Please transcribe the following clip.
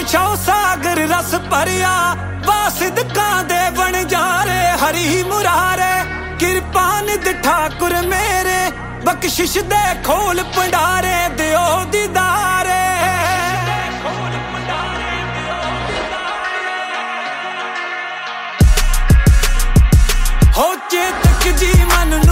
ਬਖਸ਼ੋ ਸਾਗਰ ਰਸ ਭਰਿਆ ਵਾਸਿਦਕਾਂ ਦੇ ਬਣ ਜਾਰੇ ਹਰੀ ਮੁਰਾਰੇ ਕਿਰਪਾ ਨਿਧ ਠਾਕੁਰ ਮੇਰੇ ਬਖਸ਼ਿਸ਼ ਦੇ ਖੋਲ ਭੰਡਾਰੇ ਦਿਓ ਦੀਦਾਰੇ ਹੋ ਚੇਤਕ ਜੀ ਮਨ